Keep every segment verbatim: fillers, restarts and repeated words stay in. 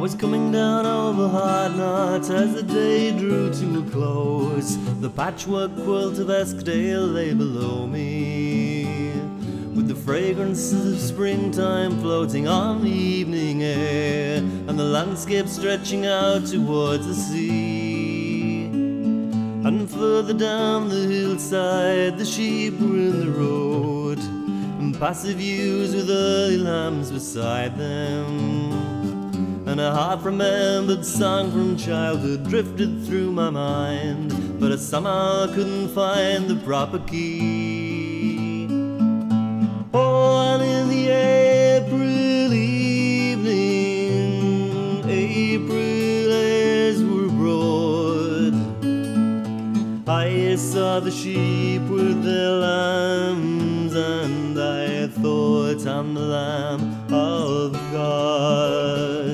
was coming down over hard knocks as the day drew to a close. The patchwork quilt of Eskdale lay below me, with the fragrances of springtime floating on the evening air, and the landscape stretching out towards the sea. And further down the hillside the sheep were in the road, and passive views with early lambs beside them. And a half-remembered song from childhood drifted through my mind, but I somehow couldn't find the proper key. Oh, and in the April evening, April airs were broad, I saw the sheep with their lambs, and I thought I'm the Lamb of God.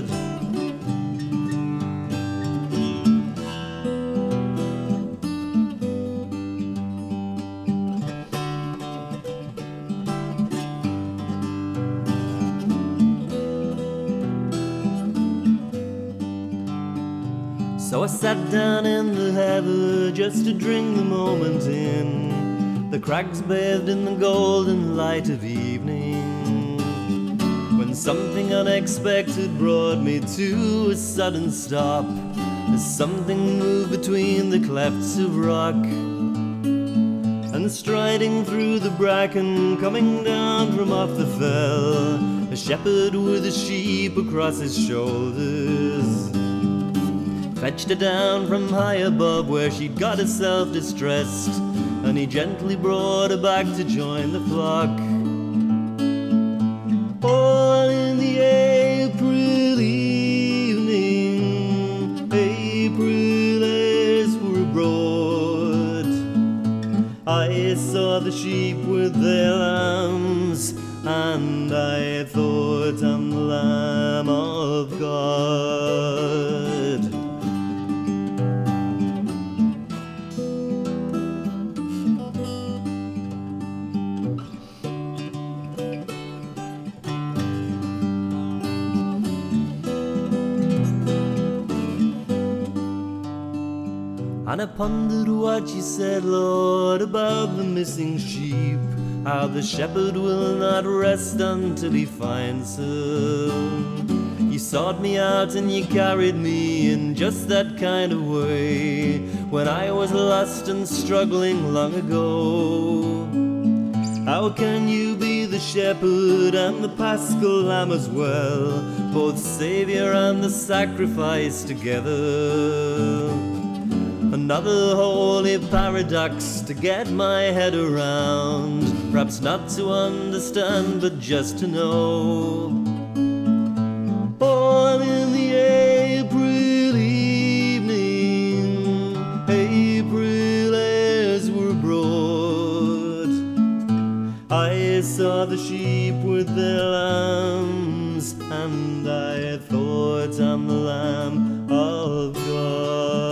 So I sat down in the heather just to drink the moment in, the crags bathed in the golden light of evening, when something unexpected brought me to a sudden stop, as something moved between the clefts of rock. And striding through the bracken, coming down from off the fell, a shepherd with a sheep across his shoulders, fetched her down from high above where she'd got herself distressed, and he gently brought her back to join the flock. All in the April evening, April airs were abroad, I saw the sheep with their lambs, and I thought I'm the Lamb of God. And I pondered what you said, Lord, about the missing sheep, how the shepherd will not rest until he finds her. You sought me out and you carried me in just that kind of way, when I was lost and struggling long ago. How can you be the shepherd and the paschal lamb as well, both Saviour and the sacrifice together? Another holy paradox to get my head around, perhaps not to understand, but just to know. Oh, in the April evening, April airs were abroad, I saw the sheep with their lambs, and I thought I'm the Lamb of God.